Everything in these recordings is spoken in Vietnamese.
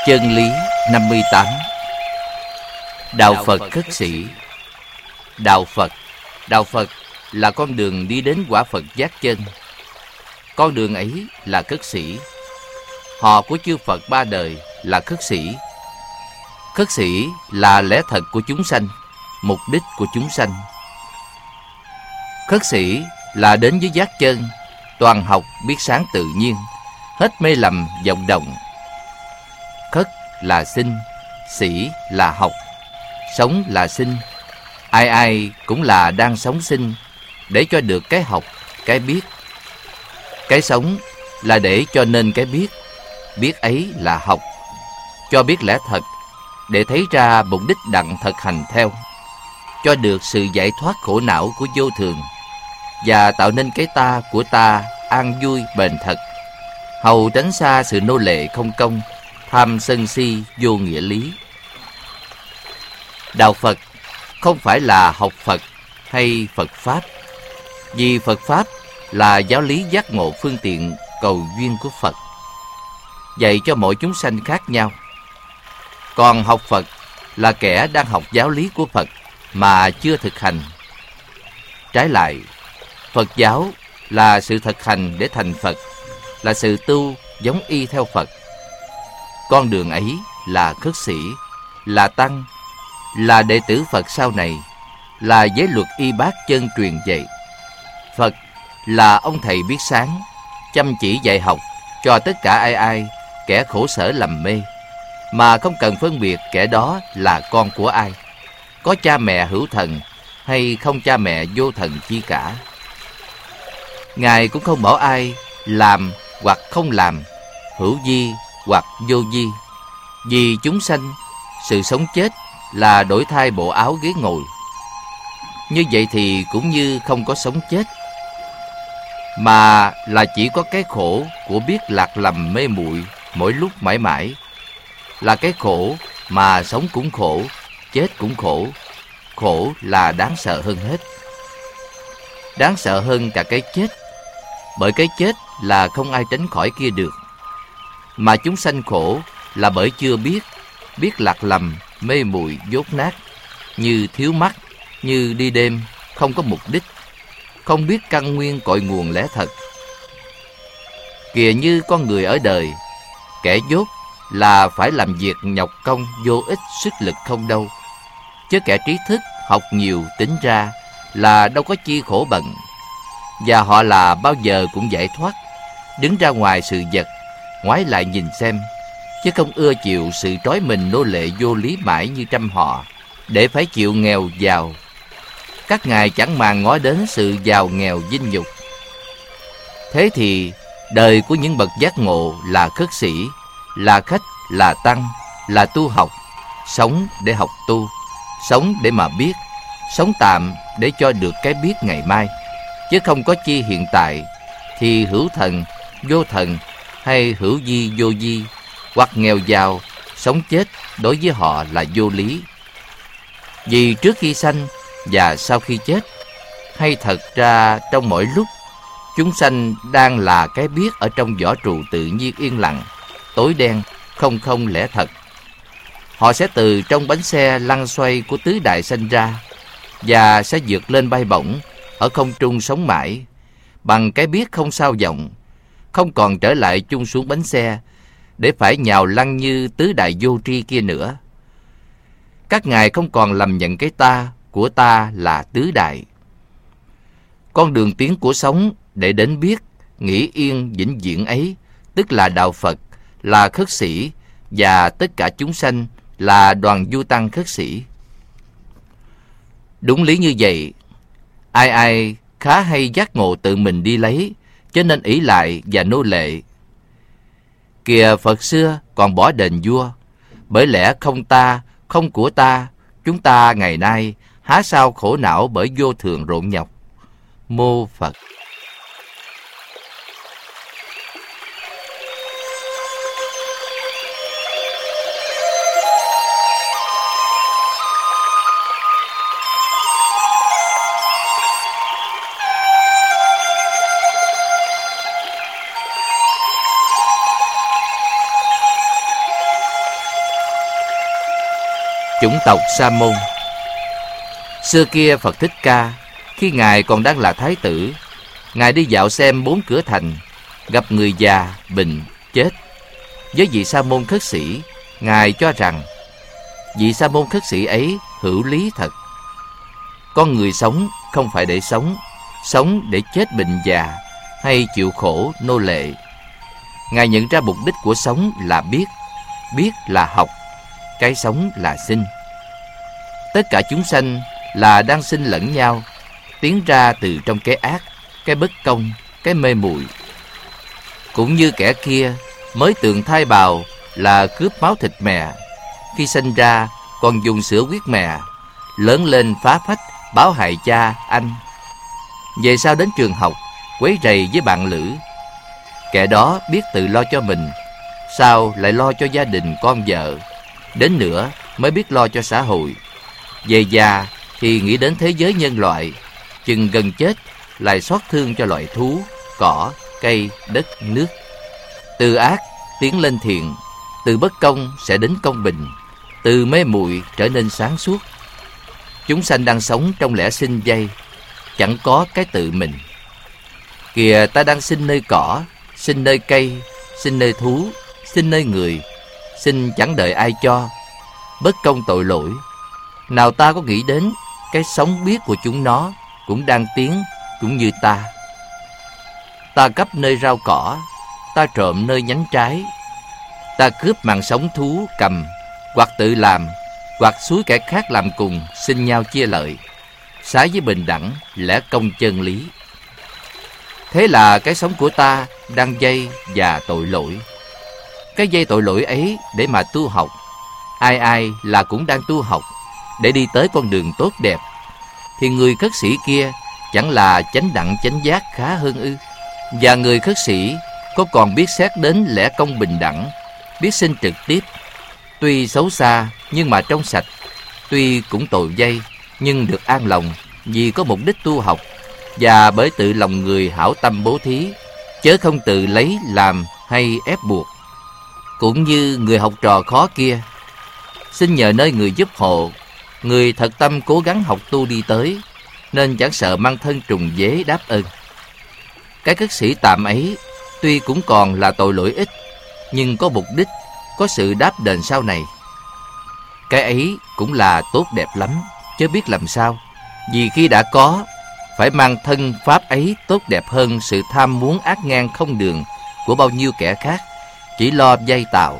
Chân lý 58. Đạo Phật khất sĩ. Đạo Phật là con đường đi đến quả Phật giác chân. Con đường ấy là khất sĩ. Họ của chư Phật ba đời là khất sĩ. Khất sĩ là lẽ thật của chúng sanh, mục đích của chúng sanh. Khất sĩ là đến với giác chân, toàn học biết sáng tự nhiên, hết mê lầm vọng động. Khất là sinh, sĩ là học, sống là sinh. Ai ai cũng là đang sống sinh để cho được cái học, cái biết. Cái sống là để cho nên cái biết. Biết ấy là học, cho biết lẽ thật, để thấy ra mục đích đặng thực hành theo, cho được sự giải thoát khổ não của vô thường, và tạo nên cái ta của ta an vui bền thật, hầu tránh xa sự nô lệ không công, tham sân si vô nghĩa lý. Đạo Phật không phải là học Phật hay Phật Pháp, vì Phật Pháp là giáo lý giác ngộ phương tiện cầu duyên của Phật, dạy cho mỗi chúng sanh khác nhau. Còn học Phật là kẻ đang học giáo lý của Phật mà chưa thực hành. Trái lại, Phật giáo là sự thực hành để thành Phật, là sự tu giống y theo Phật. Con đường ấy là khất sĩ, là tăng, là đệ tử Phật sau này, là giới luật y bát chân truyền dạy. Phật là ông thầy biết sáng, chăm chỉ dạy học cho tất cả ai ai, kẻ khổ sở lầm mê, mà không cần phân biệt kẻ đó là con của ai, có cha mẹ hữu thần hay không cha mẹ vô thần chi cả. Ngài cũng không bảo ai làm hoặc không làm, hữu vi hoặc vô vi. Vì chúng sanh, sự sống chết là đổi thay bộ áo ghế ngồi. Như vậy thì cũng như không có sống chết, mà là chỉ có cái khổ của biết lạc lầm mê muội mỗi lúc mãi mãi. Là cái khổ mà sống cũng khổ, chết cũng khổ. Khổ là đáng sợ hơn hết, đáng sợ hơn cả cái chết, bởi cái chết là không ai tránh khỏi kia được. Mà chúng sanh khổ là bởi chưa biết lạc lầm, mê muội dốt nát, như thiếu mắt, như đi đêm, không có mục đích, không biết căn nguyên cội nguồn lẽ thật. Kìa như con người ở đời, kẻ dốt là phải làm việc nhọc công vô ích, sức lực không đâu. Chứ kẻ trí thức, học nhiều tính ra là đâu có chi khổ bận. Và họ là bao giờ cũng giải thoát, đứng ra ngoài sự vật, ngoái lại nhìn xem, chứ không ưa chịu sự trói mình nô lệ vô lý mãi như trăm họ, để phải chịu nghèo giàu. Các ngài chẳng màng ngó đến sự giàu nghèo vinh nhục. Thế thì đời của những bậc giác ngộ là khất sĩ, là khách, là tăng, là tu học, sống để học tu, sống để mà biết, sống tạm để cho được cái biết ngày mai, chứ không có chi hiện tại. Thì hữu thần, vô thần, hay hữu vi vô vi, hoặc nghèo giàu, sống chết đối với họ là vô lý. Vì trước khi sanh và sau khi chết, hay thật ra trong mỗi lúc, chúng sanh đang là cái biết ở trong vỏ trụ tự nhiên yên lặng, tối đen, không lẽ thật. Họ sẽ từ trong bánh xe lăn xoay của tứ đại sanh ra, và sẽ vượt lên bay bổng, ở không trung sống mãi, bằng cái biết không sao vọng, không còn trở lại chung xuống bánh xe, để phải nhào lăn như tứ đại vô tri kia nữa. Các ngài không còn lầm nhận cái ta của ta là tứ đại. Con đường tiến của sống để đến biết, nghĩ yên vĩnh viễn ấy, tức là đạo Phật, là khất sĩ, và tất cả chúng sanh là đoàn du tăng khất sĩ. Đúng lý như vậy, ai ai khá hay giác ngộ tự mình đi lấy, cho nên ỷ lại và nô lệ. Kìa Phật xưa còn bỏ đền vua, bởi lẽ không ta, không của ta, chúng ta ngày nay há sao khổ não bởi vô thường rộn nhọc. Mô Phật. Chủng tộc Sa môn. Xưa kia Phật Thích Ca, khi Ngài còn đang là Thái tử, Ngài đi dạo xem 4 cửa thành, gặp người già, bệnh, chết. Với vị Sa môn khất sĩ, Ngài cho rằng vị Sa môn khất sĩ ấy hữu lý thật. Con người sống không phải để sống để chết bệnh già hay chịu khổ nô lệ. Ngài nhận ra mục đích của sống là biết là học, cái sống là sinh. Tất cả chúng sanh là đang sinh lẫn nhau, tiến ra từ trong cái ác, cái bất công, cái mê muội. Cũng như kẻ kia mới tường thai bào là cướp máu thịt mẹ, khi sinh ra còn dùng sữa huyết mẹ, lớn lên phá phách báo hại cha, anh. Về sau đến trường học, quấy rầy với bạn lữ. Kẻ đó biết tự lo cho mình, sau lại lo cho gia đình con vợ, đến nữa mới biết lo cho xã hội. Về già thì nghĩ đến thế giới nhân loại, chừng gần chết lại xót thương cho loại thú, cỏ, cây, đất, nước. Từ ác tiến lên thiện, từ bất công sẽ đến công bình, từ mê muội trở nên sáng suốt. Chúng sanh đang sống trong lẽ sinh dây, chẳng có cái tự mình. Kìa, ta đang sinh nơi cỏ, sinh nơi cây, sinh nơi thú, sinh nơi người, sinh chẳng đợi ai cho, bất công tội lỗi. Nào ta có nghĩ đến cái sống biết của chúng nó cũng đang tiến cũng như ta. Ta cắp nơi rau cỏ, ta trộm nơi nhánh trái, ta cướp mạng sống thú cầm, hoặc tự làm, hoặc xúi kẻ khác làm cùng, xin nhau chia lợi, xá với bình đẳng, lẽ công chân lý. Thế là cái sống của ta đang dây và tội lỗi. Cái dây tội lỗi ấy để mà tu học, ai là cũng đang tu học để đi tới con đường tốt đẹp. Thì người khất sĩ kia chẳng là chánh đẳng chánh giác khá hơn ư? Và người khất sĩ có còn biết xét đến lẽ công bình đẳng, biết sinh trực tiếp, tuy xấu xa nhưng mà trong sạch, tuy cũng tội dây nhưng được an lòng vì có mục đích tu học, và bởi tự lòng người hảo tâm bố thí, chớ không tự lấy làm hay ép buộc. Cũng như người học trò khó kia, xin nhờ nơi người giúp hộ, người thật tâm cố gắng học tu đi tới, nên chẳng sợ mang thân trùng vế đáp ơn. Cái khất sĩ tạm ấy tuy cũng còn là tội lỗi ít, nhưng có mục đích, có sự đáp đền sau này. Cái ấy cũng là tốt đẹp lắm, chứ biết làm sao. Vì khi đã có, phải mang thân pháp ấy tốt đẹp hơn sự tham muốn ác ngang không đường của bao nhiêu kẻ khác, chỉ lo dây tạo.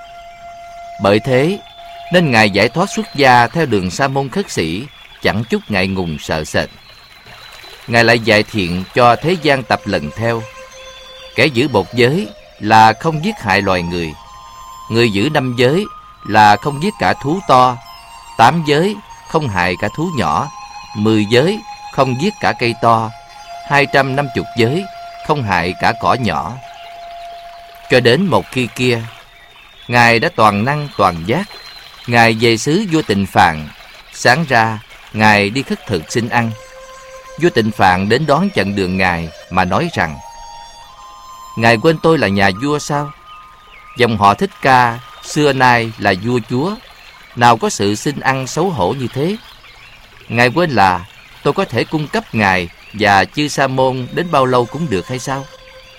Bởi thế nên Ngài giải thoát xuất gia theo đường Sa môn khất sĩ chẳng chút ngại ngùng sợ sệt. Ngài lại dạy thiện cho thế gian tập lần theo. Kẻ giữ một giới là không giết hại loài người, người giữ 5 giới là không giết cả thú to, 8 giới không hại cả thú nhỏ, 10 giới không giết cả cây to, 250 giới không hại cả cỏ nhỏ. Cho đến một khi kia, Ngài đã toàn năng toàn giác. Ngài về xứ vua Tịnh Phạn, sáng ra Ngài đi khất thực xin ăn. Vua Tịnh Phạn đến đón chặn đường Ngài mà nói rằng: Ngài quên tôi là nhà vua sao? Dòng họ Thích Ca xưa nay là vua chúa, nào có sự xin ăn xấu hổ như thế? Ngài quên là tôi có thể cung cấp Ngài và chư Sa môn đến bao lâu cũng được hay sao?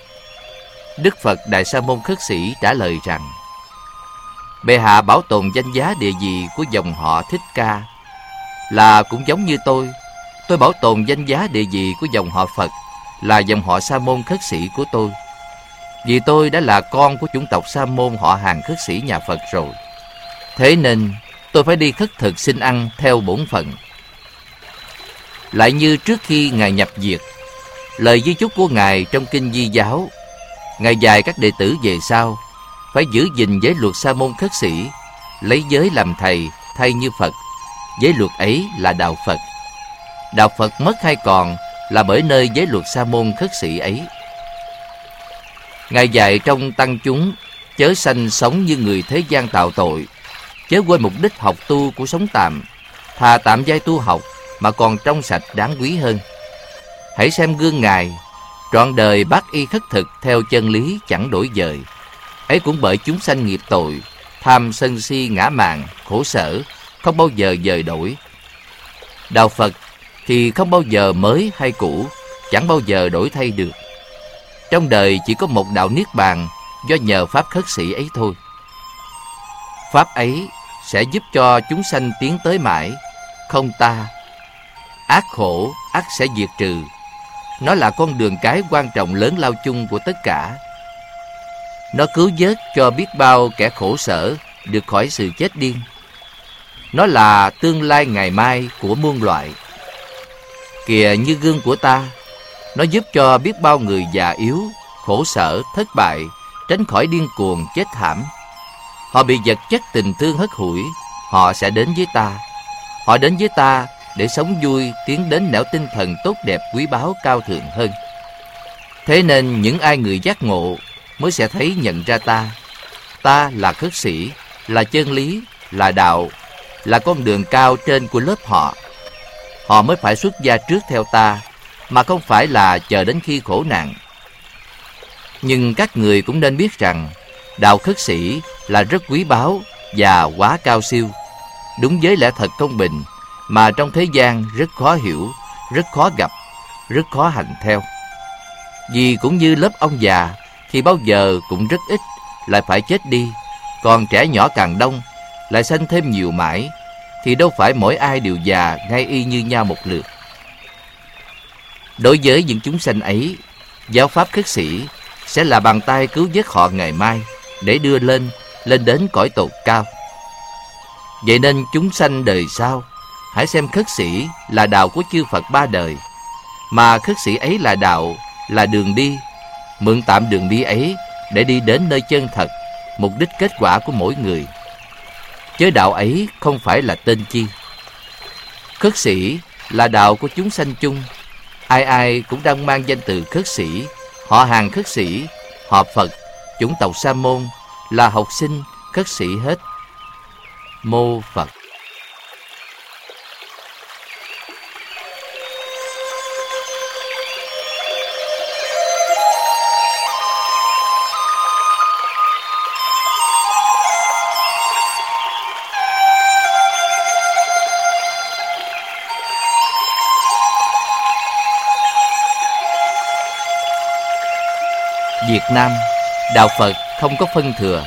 Đức Phật Đại Sa môn khất sĩ trả lời rằng: Bệ hạ bảo tồn danh giá địa vị của dòng họ Thích Ca là cũng giống như tôi bảo tồn danh giá địa vị của dòng họ Phật là dòng họ Sa môn khất sĩ của tôi. Vì tôi đã là con của chủng tộc Sa môn họ hàng khất sĩ nhà Phật rồi. Thế nên tôi phải đi khất thực xin ăn theo bổn phận. Lại như trước khi Ngài nhập diệt, lời di chúc của Ngài trong kinh Di giáo, Ngài dạy các đệ tử về sau phải giữ gìn giới luật Sa môn khất sĩ, lấy giới làm thầy thay như Phật. Giới luật ấy là đạo Phật. Đạo Phật mất hay còn là bởi nơi giới luật Sa môn khất sĩ ấy. Ngài dạy trong tăng chúng chớ sanh sống như người thế gian tạo tội, chớ quên mục đích học tu của sống tạm, thà tạm giai tu học mà còn trong sạch đáng quý hơn. Hãy xem gương Ngài, trọn đời bác y khất thực theo chân lý chẳng đổi dời. Ấy cũng bởi chúng sanh nghiệp tội, tham sân si ngã mạn, khổ sở, không bao giờ dời đổi. Đạo Phật thì không bao giờ mới hay cũ, chẳng bao giờ đổi thay được. Trong đời chỉ có một đạo Niết Bàn do nhờ Pháp khất sĩ ấy thôi. Pháp ấy sẽ giúp cho chúng sanh tiến tới mãi, không ta. Ác khổ, ắt sẽ diệt trừ. Nó là con đường cái quan trọng lớn lao chung của tất cả. Nó cứu vớt cho biết bao kẻ khổ sở được khỏi sự chết điên. Nó là tương lai ngày mai của muôn loại. Kìa như gương của ta, nó giúp cho biết bao người già yếu, khổ sở, thất bại, tránh khỏi điên cuồng chết thảm. Họ bị vật chất tình thương hất hủi, họ sẽ đến với ta. Họ đến với ta để sống vui, tiến đến nẻo tinh thần tốt đẹp quý báu cao thượng hơn. Thế nên những ai người giác ngộ mới sẽ thấy nhận ra ta. Ta là khất sĩ, là chân lý, là đạo, là con đường cao trên của lớp họ. Họ mới phải xuất gia trước theo ta, mà không phải là chờ đến khi khổ nạn. Nhưng các người cũng nên biết rằng đạo khất sĩ là rất quý báu và quá cao siêu, đúng với lẽ thật công bình mà trong thế gian rất khó hiểu, rất khó gặp, rất khó hành theo. Vì cũng như lớp ông già thì bao giờ cũng rất ít, lại phải chết đi. Còn trẻ nhỏ càng đông, lại sanh thêm nhiều mãi, thì đâu phải mỗi ai đều già ngay y như nhau một lượt. Đối với những chúng sanh ấy, giáo pháp khất sĩ sẽ là bàn tay cứu vớt họ ngày mai, để đưa lên đến cõi tột cao. Vậy nên chúng sanh đời sau hãy xem khất sĩ là đạo của chư Phật ba đời, mà khất sĩ ấy là đạo, là đường đi. Mượn tạm đường đi ấy để đi đến nơi chân thật, mục đích kết quả của mỗi người. Chớ đạo ấy không phải là tên chi. Khất sĩ là đạo của chúng sanh chung. Ai ai cũng đang mang danh từ khất sĩ, họ hàng khất sĩ, họ Phật, chủng tộc Sa môn, là học sinh khất sĩ hết. Mô Phật. Việt Nam, đạo Phật không có phân thừa.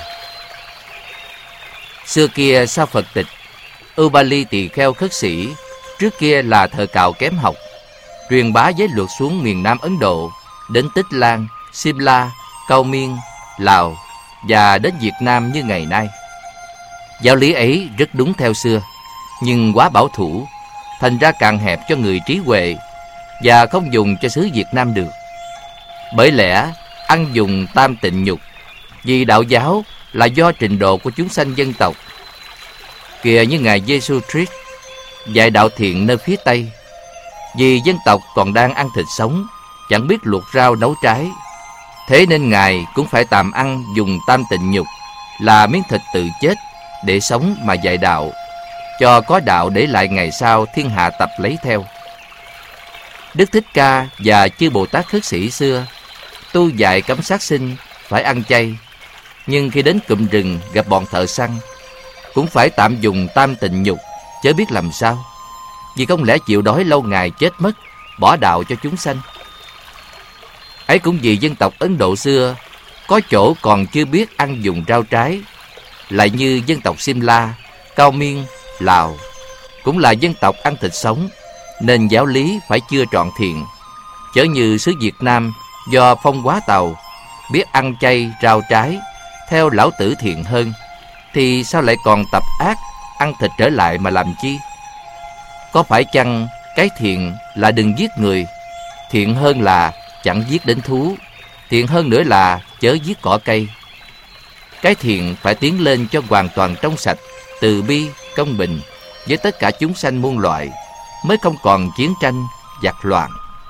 Xưa kia sau Phật tịch, Ubali tỳ kheo khất sĩ trước kia là thợ cạo kém học, truyền bá giới luật xuống miền Nam Ấn Độ, đến Tích Lan, Simla, Cao Miên, Lào và đến Việt Nam như ngày nay. Giáo lý ấy rất đúng theo xưa, nhưng quá bảo thủ, thành ra càng hẹp cho người trí huệ và không dùng cho xứ Việt Nam được. Bởi lẽ ăn dùng tam tịnh nhục, vì đạo giáo là do trình độ của chúng sanh dân tộc. Kìa như Ngài Giêsu Christ dạy đạo thiện nơi phía Tây, vì dân tộc còn đang ăn thịt sống, chẳng biết luộc rau nấu trái. Thế nên Ngài cũng phải tạm ăn dùng tam tịnh nhục, là miếng thịt tự chết, để sống mà dạy đạo, cho có đạo để lại ngày sau thiên hạ tập lấy theo. Đức Thích Ca và chư Bồ Tát khất sĩ xưa tu dạy cấm sát sinh, phải ăn chay. Nhưng khi đến cụm rừng gặp bọn thợ săn, cũng phải tạm dùng tam tịnh nhục, chớ biết làm sao. Vì không lẽ chịu đói lâu ngày chết mất, bỏ đạo cho chúng sanh. Ấy cũng vì dân tộc Ấn Độ xưa có chỗ còn chưa biết ăn dùng rau trái, lại như dân tộc Simla, Cao Miên, Lào cũng là dân tộc ăn thịt sống, nên giáo lý phải chưa trọn thiện. Chớ như xứ Việt Nam do phong hóa Tàu, biết ăn chay rau trái, theo lão tử thiện hơn, thì sao lại còn tập ác ăn thịt trở lại mà làm chi? Có phải chăng cái thiện là đừng giết người, thiện hơn là chẳng giết đến thú, thiện hơn nữa là chớ giết cỏ cây? Cái thiện phải tiến lên cho hoàn toàn trong sạch, từ bi, công bình với tất cả chúng sanh muôn loại, mới không còn chiến tranh, giặc loạn.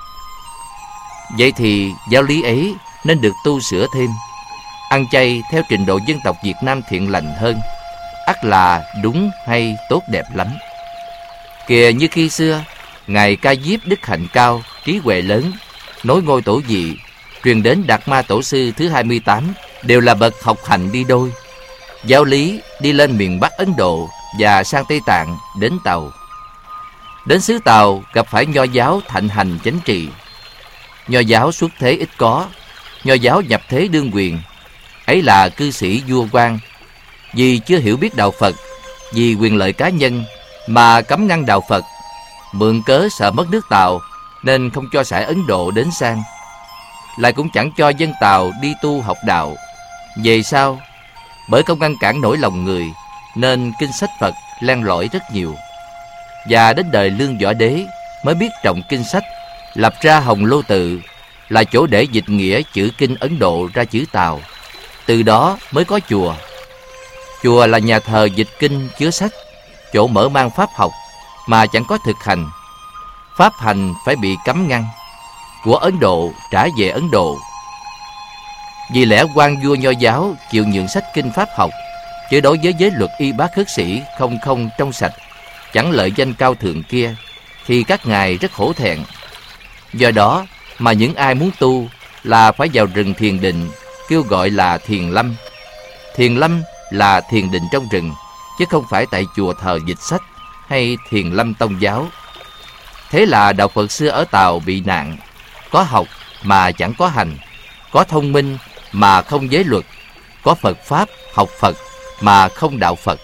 Vậy thì giáo lý ấy nên được tu sửa thêm. Ăn chay theo trình độ dân tộc Việt Nam thiện lành hơn, ắt là đúng hay tốt đẹp lắm. Kìa như khi xưa, Ngài Ca Diếp đức hạnh cao, trí huệ lớn, nối ngôi tổ dị, truyền đến Đạt Ma Tổ sư thứ 28, đều là bậc học hành đi đôi. Giáo lý đi lên miền Bắc Ấn Độ, và sang Tây Tạng đến Tàu. Đến xứ Tàu gặp phải Nho giáo thạnh hành chánh trị. Nho giáo xuất thế ít có, Nho giáo nhập thế đương quyền. Ấy là cư sĩ vua quan, vì chưa hiểu biết đạo Phật, vì quyền lợi cá nhân mà cấm ngăn đạo Phật, mượn cớ sợ mất nước Tàu nên không cho sải Ấn Độ đến sang, lại cũng chẳng cho dân Tàu đi tu học đạo. Về sau, bởi không ngăn cản nổi lòng người nên kinh sách Phật len lỏi rất nhiều, và đến đời Lương Võ Đế mới biết trọng kinh sách, lập ra Hồng Lô Tự là chỗ để dịch nghĩa chữ kinh Ấn Độ ra chữ Tàu. Từ đó mới có chùa. Chùa là nhà thờ dịch kinh chứa sách, chỗ mở mang pháp học mà chẳng có thực hành. Pháp hành phải bị cấm ngăn, của Ấn Độ trả về Ấn Độ. Vì lẽ quan vua Nho giáo chịu nhượng sách kinh pháp học, chứ đối với giới luật y bác khất sĩ không trong sạch, chẳng lợi danh cao thượng kia, thì các ngài rất hổ thẹn. Do đó mà những ai muốn tu là phải vào rừng thiền định, kêu gọi là thiền lâm. Thiền lâm là thiền định trong rừng, chứ không phải tại chùa thờ dịch sách hay thiền lâm tông giáo. Thế là đạo Phật xưa ở Tàu bị nạn, có học mà chẳng có hành, có thông minh mà không giới luật, có Phật Pháp học Phật mà không đạo Phật.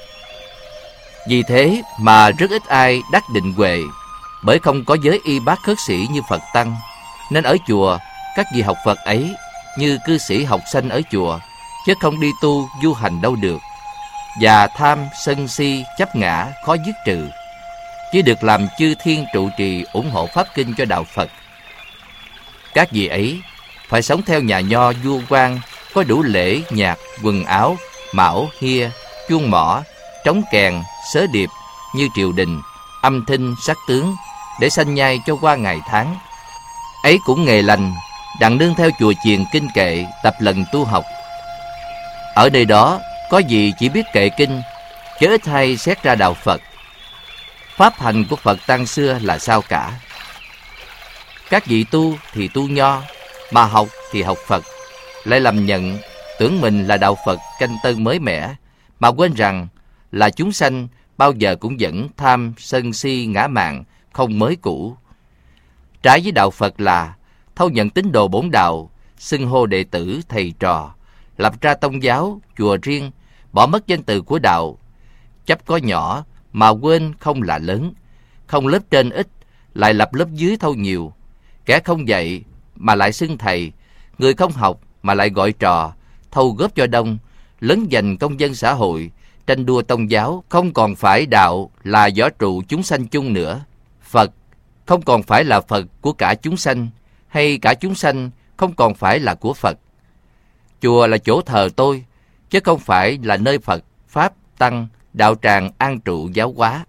Vì thế mà rất ít ai đắc định huệ, bởi không có giới y bác khất sĩ như Phật Tăng, nên ở chùa các vị học Phật ấy như cư sĩ học sanh ở chùa, chứ không đi tu du hành đâu được. Và tham sân si chấp ngã khó dứt trừ, chỉ được làm chư thiên trụ trì ủng hộ pháp kinh cho đạo Phật. Các vị ấy phải sống theo nhà Nho vua quan, có đủ lễ nhạc, quần áo, mão, hia, chuông mõ, trống kèn, sớ điệp như triều đình, âm thanh, sắc tướng, để sanh nhai cho qua ngày tháng. Ấy cũng nghề lành, đặng nương theo chùa chiền kinh kệ, tập lần tu học. Ở nơi đó có gì chỉ biết kệ kinh, chứ ít hay xét ra đạo Phật. Pháp hành của Phật Tăng xưa là sao cả. Các vị tu thì tu Nho, mà học thì học Phật, lại lầm nhận tưởng mình là đạo Phật canh tân mới mẻ, mà quên rằng là chúng sanh bao giờ cũng vẫn tham sân si ngã mạn, không mới cũ. Trái với đạo Phật là thâu nhận tín đồ bổn đạo, xưng hô đệ tử thầy trò, lập ra tông giáo chùa riêng, bỏ mất danh từ của đạo, chấp có nhỏ mà quên không là lớn, không lớp trên ít lại lập lớp dưới thâu nhiều, kẻ không dạy mà lại xưng thầy, người không học mà lại gọi trò, thâu góp cho đông, lớn giành công dân xã hội, tranh đua tông giáo, không còn phải đạo là võ trụ chúng sanh chung nữa. Phật không còn phải là Phật của cả chúng sanh, hay cả chúng sanh không còn phải là của Phật. Chùa là chỗ thờ tôi, chứ không phải là nơi Phật, Pháp, Tăng, đạo tràng an trụ giáo hóa.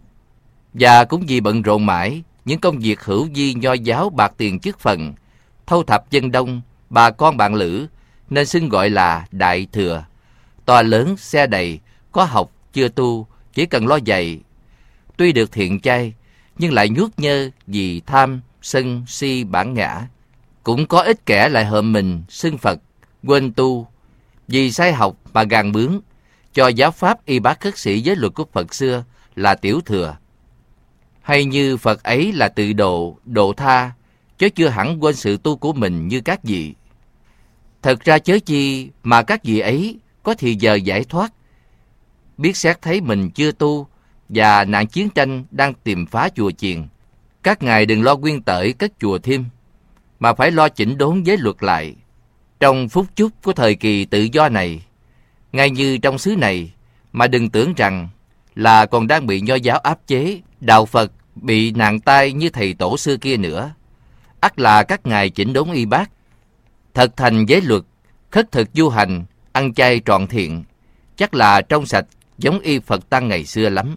Và cũng vì bận rộn mãi những công việc hữu vi Nho giáo bạc tiền chức phần, thâu thập dân đông, bà con bạn lữ, nên xưng gọi là Đại Thừa. To lớn, xe đầy, có học, chưa tu, chỉ cần lo dạy. Tuy được thiện chay, nhưng lại nhuốc nhơ vì tham, sân, si, bản ngã. Cũng có ít kẻ lại hợm mình, xưng Phật, quên tu, vì sai học mà gàn bướng, cho giáo pháp y bác khất sĩ giới luật của Phật xưa là tiểu thừa. Hay như Phật ấy là tự độ, độ tha, chứ chưa hẳn quên sự tu của mình như các vị. Thật ra chớ chi mà các vị ấy có thì giờ giải thoát, biết xét thấy mình chưa tu và nạn chiến tranh đang tìm phá chùa chiền. Các ngài đừng lo quyên tởi cất chùa thêm, mà phải lo chỉnh đốn giới luật lại. Trong phút chốc của thời kỳ tự do này, ngay như trong xứ này, mà đừng tưởng rằng là còn đang bị Nho giáo áp chế, đạo Phật bị nạn tai như thầy tổ xưa kia nữa. Ắt là các ngài chỉnh đốn y bác, thật thành giới luật, khất thực du hành, ăn chay trọn thiện, chắc là trong sạch giống y Phật Tăng ngày xưa lắm.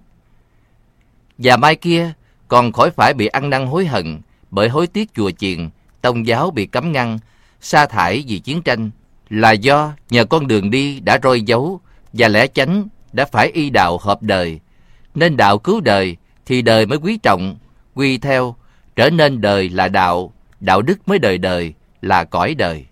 Và mai kia còn khỏi phải bị ăn năn hối hận bởi hối tiếc chùa chiền, tông giáo bị cấm ngăn, sa thải vì chiến tranh, là do nhờ con đường đi đã roi dấu và lẽ chánh đã phải y đạo hợp đời, nên đạo cứu đời thì đời mới quý trọng, quy theo, trở nên đời là đạo, đạo đức mới đời đời là cõi đời.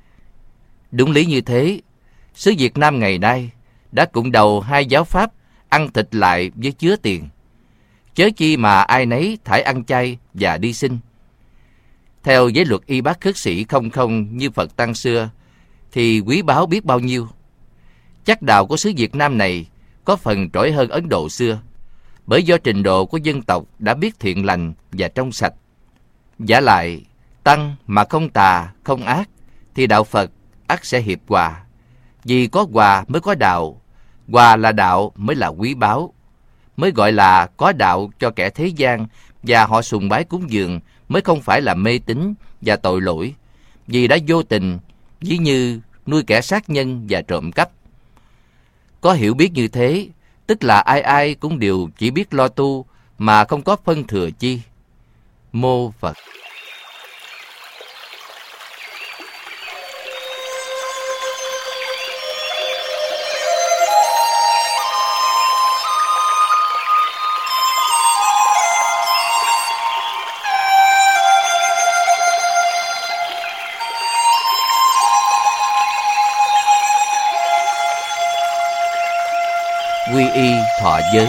Đúng lý như thế, xứ Việt Nam ngày nay đã cụng đầu hai giáo pháp ăn thịt lại với chứa tiền. Chớ chi mà ai nấy thải ăn chay và đi sinh. Theo giới luật y bác khất sĩ không như Phật Tăng xưa, thì quý báu biết bao nhiêu. Chắc đạo của xứ Việt Nam này có phần trỗi hơn Ấn Độ xưa, bởi do trình độ của dân tộc đã biết thiện lành và trong sạch. Vả lại, tăng mà không tà, không ác, thì đạo Phật ắt sẽ hiệp hòa. Vì có hòa mới có đạo, hòa là đạo mới là quý báu, mới gọi là có đạo cho kẻ thế gian, và họ sùng bái cúng dường mới không phải là mê tín và tội lỗi, vì đã vô tình, ví như nuôi kẻ sát nhân và trộm cắp. Có hiểu biết như thế, tức là ai ai cũng đều chỉ biết lo tu mà không có phân thừa chi. Mô Phật. Quy y thọ giới.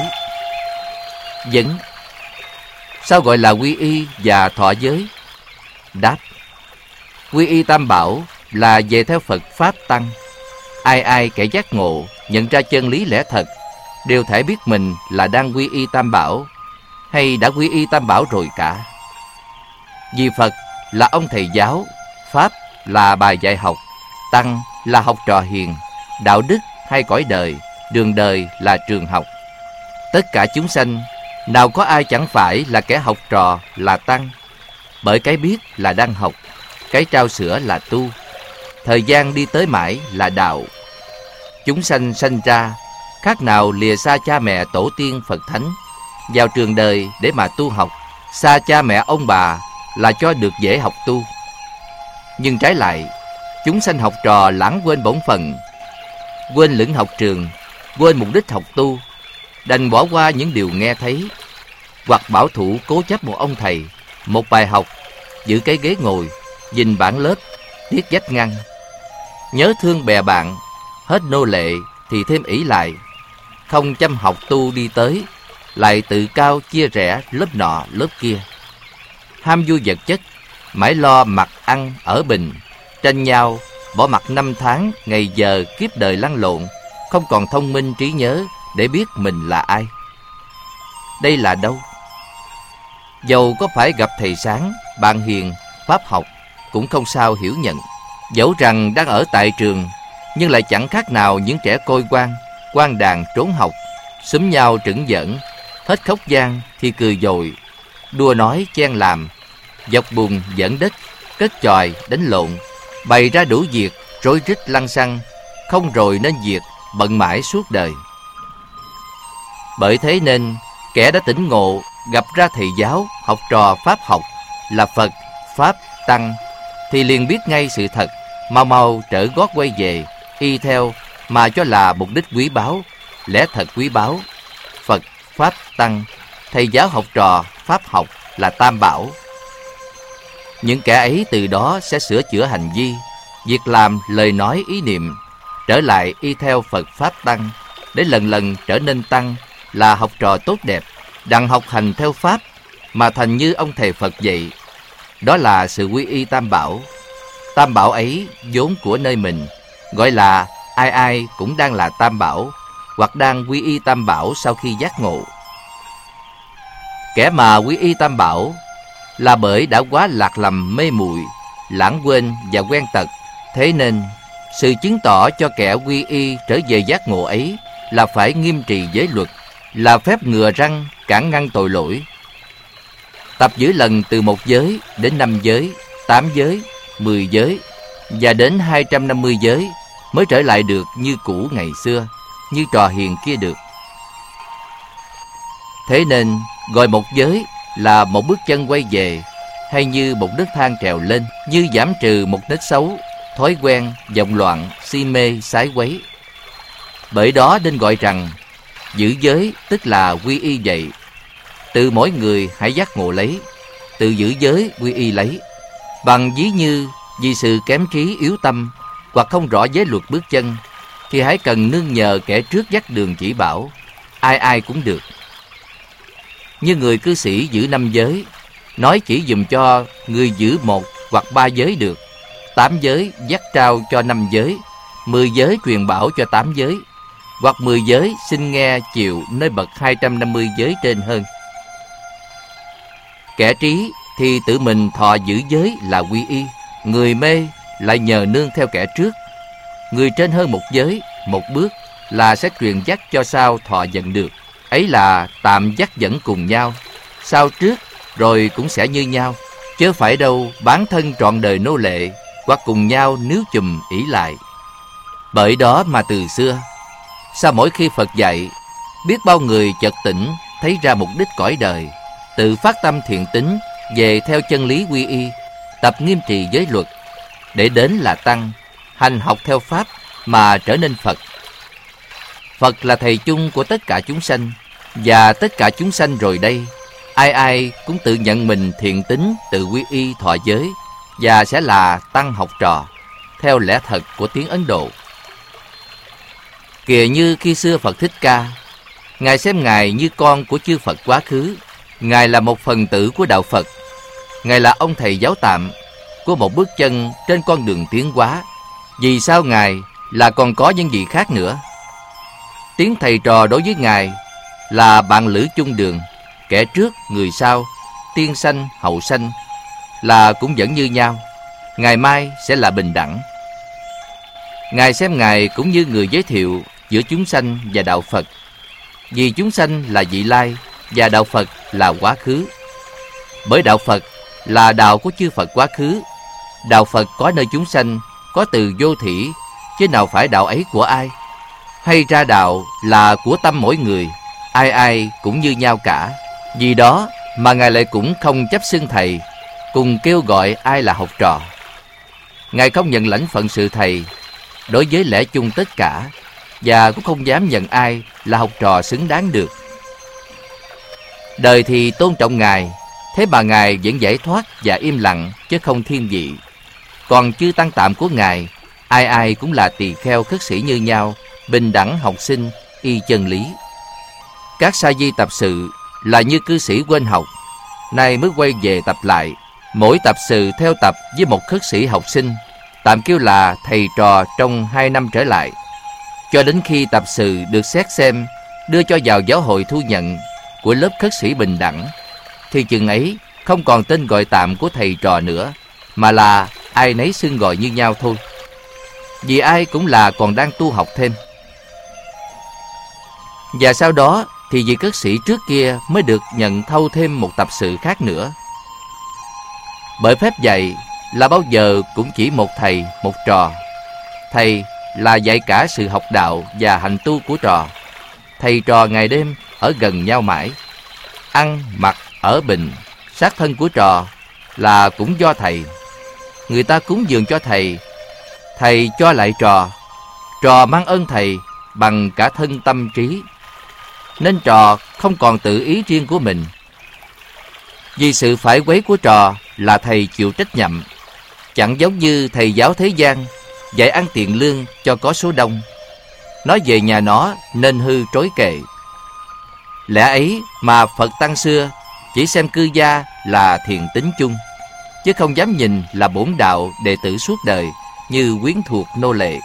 Vấn: sao gọi là quy y và thọ giới? Đáp: quy y tam bảo là về theo Phật Pháp Tăng. Ai ai kẻ giác ngộ, nhận ra chân lý lẽ thật, đều thể biết mình là đang quy y tam bảo, hay đã quy y tam bảo rồi cả. Vì Phật là ông thầy giáo, Pháp là bài dạy học, Tăng là học trò hiền, đạo đức hay cõi đời, đường đời là trường học. Tất cả chúng sanh, nào có ai chẳng phải là kẻ học trò là tăng, bởi cái biết là đang học, cái trao sữa là tu, thời gian đi tới mãi là đạo. Chúng sanh sanh ra, khác nào lìa xa cha mẹ tổ tiên Phật Thánh, vào trường đời để mà tu học, xa cha mẹ ông bà là cho được dễ học tu. Nhưng trái lại, chúng sanh học trò lãng quên bổn phận, quên lửng học trường, quên mục đích học tu, đành bỏ qua những điều nghe thấy, hoặc bảo thủ cố chấp một ông thầy, một bài học, giữ cái ghế ngồi, nhìn bảng lớp, tiếc vách ngăn. Nhớ thương bè bạn, hết nô lệ thì thêm ỷ lại, không chăm học tu đi tới, lại tự cao chia rẽ lớp nọ lớp kia. Ham vui vật chất, mãi lo mặc ăn ở bình, tranh nhau, bỏ mặc năm tháng, ngày giờ kiếp đời lăn lộn, không còn thông minh trí nhớ để biết mình là ai. Đây là đâu? Dầu có phải gặp thầy sáng, bạn hiền, pháp học, cũng không sao hiểu nhận. Dẫu rằng đang ở tại trường, nhưng lại chẳng khác nào những trẻ côi quan đàn trốn học, xúm nhau trửng giỡn, hết khóc gian thì cười dồi, đua nói chen làm, dọc bùn giỡn đất, cất chòi đánh lộn, bày ra đủ việc, rối rít lăng xăng, không rồi nên việc, bận mãi suốt đời. Bởi thế nên, kẻ đã tỉnh ngộ, gặp ra thầy giáo, học trò pháp học là Phật, Pháp, Tăng, thì liền biết ngay sự thật, mau mau trở gót quay về, y theo mà cho là mục đích quý báu, lẽ thật quý báu. Phật, Pháp, Tăng, thầy giáo học trò, pháp học là tam bảo. Những kẻ ấy từ đó sẽ sửa chữa hành vi, việc làm, lời nói, ý niệm, trở lại y theo Phật Pháp Tăng, để lần lần trở nên tăng, là học trò tốt đẹp, đặng học hành theo Pháp, mà thành như ông thầy Phật vậy. Đó là sự quy y tam bảo. Tam bảo ấy vốn của nơi mình, gọi là ai ai cũng đang là tam bảo, hoặc đang quy y tam bảo sau khi giác ngộ. Kẻ mà quy y tam bảo là bởi đã quá lạc lầm mê muội, lãng quên và quen tật. Thế nên sự chứng tỏ cho kẻ quy y trở về giác ngộ ấy là phải nghiêm trì giới luật, là phép ngừa răng cản ngăn tội lỗi. Tập giữ lần từ 1 giới đến 5 giới, 8 giới, 10 giới và đến 250 giới mới trở lại được như cũ ngày xưa, như trò hiền kia được. Thế nên gọi 1 giới là một bước chân quay về, hay như một nấc thang trèo lên, như giảm trừ một nết xấu, thói quen, vọng loạn, si mê, sái quấy. Bởi đó nên gọi rằng giữ giới tức là quy y vậy. Từ mỗi người hãy giác ngộ lấy, tự giữ giới quy y lấy. Bằng ví như vì sự kém trí yếu tâm, hoặc không rõ giới luật bước chân, thì hãy cần nương nhờ kẻ trước dắt đường chỉ bảo. ai ai cũng được. Như người cư sĩ giữ 5 giới, nói chỉ dùm cho người giữ 1 hoặc 3 giới được. 8 giới dắt trao cho 5 giới, 10 giới truyền bảo cho 8 giới, hoặc 10 giới xin nghe chịu nơi bậc 250 giới trên hơn. Kẻ trí thì tự mình thọ giữ giới là quy y, người mê lại nhờ nương theo kẻ trước. Người trên hơn 1 giới, 1 bước là sẽ truyền dắt cho sau thọ dẫn được. Ấy là tạm dắt dẫn cùng nhau, sau trước rồi cũng sẽ như nhau, chứ phải đâu bán thân trọn đời nô lệ, hoặc cùng nhau níu chùm ỷ lại. Bởi đó mà từ xưa, sau mỗi khi Phật dạy, biết bao người chợt tỉnh, thấy ra mục đích cõi đời, tự phát tâm thiện tín về theo chân lý quy y, tập nghiêm trì giới luật, để đến là tăng, hành học theo Pháp mà trở nên Phật. Phật là thầy chung của tất cả chúng sanh, và tất cả chúng sanh rồi đây, ai ai cũng tự nhận mình thiện tín, tự quy y thọ giới, và sẽ là tăng học trò, theo lẽ thật của tiếng Ấn Độ. Kìa như khi xưa Phật Thích Ca, Ngài xem Ngài như con của chư Phật quá khứ. Ngài là một phần tử của Đạo Phật. Ngài là ông thầy giáo tạm của một bước chân trên con đường tiến hóa. Vì sao Ngài là còn có những gì khác nữa? Tiếng thầy trò đối với Ngài là bạn lữ chung đường, kẻ trước người sau, tiên sanh hậu sanh, là cũng vẫn như nhau. Ngày mai sẽ là bình đẳng. Ngài xem Ngài cũng như người giới thiệu giữa chúng sanh và Đạo Phật. Vì chúng sanh là vị lai và Đạo Phật là quá khứ. Bởi Đạo Phật là đạo của chư Phật quá khứ. Đạo Phật có nơi chúng sanh, có từ vô thỉ, chứ nào phải đạo ấy của ai. Hay ra đạo là của tâm mỗi người, ai ai cũng như nhau cả. Vì đó mà Ngài lại cũng không chấp xưng thầy, cùng kêu gọi ai là học trò. Ngài không nhận lãnh phận sự thầy đối với lẽ chung tất cả, và cũng không dám nhận ai là học trò xứng đáng được. Đời thì tôn trọng Ngài, thế mà Ngài vẫn giải thoát và im lặng, chứ không thiên vị. Còn chư tăng tạm của Ngài, ai ai cũng là tỳ kheo khất sĩ như nhau, bình đẳng học sinh, y chân lý. Các sa di tập sự là như cư sĩ quên học, nay mới quay về tập lại. Mỗi tập sự theo tập với một khất sĩ học sinh, tạm kêu là thầy trò trong 2 năm trở lại, cho đến khi tập sự được xét xem, đưa cho vào giáo hội thu nhận của lớp khất sĩ bình đẳng, thì chừng ấy không còn tên gọi tạm của thầy trò nữa, mà là ai nấy xưng gọi như nhau thôi. Vì ai cũng là còn đang tu học thêm. Và sau đó thì vị khất sĩ trước kia mới được nhận thâu thêm một tập sự khác nữa. Bởi phép dạy là bao giờ cũng chỉ một thầy, một trò. Thầy là dạy cả sự học đạo và hành tu của trò. Thầy trò ngày đêm ở gần nhau mãi. Ăn, mặc, ở bình, xác thân của trò là cũng do thầy. Người ta cúng dường cho thầy, thầy cho lại trò. Trò mang ơn thầy bằng cả thân tâm trí. Nên trò không còn tự ý riêng của mình. Vì sự phải quấy của trò là thầy chịu trách nhiệm. Chẳng giống như thầy giáo thế gian dạy ăn tiền lương cho có số đông, nói về nhà nó nên hư trối kệ. Lẽ ấy mà Phật tăng xưa chỉ xem cư gia là thiện tín chung, chứ không dám nhìn là bổn đạo đệ tử suốt đời như quyến thuộc nô lệ.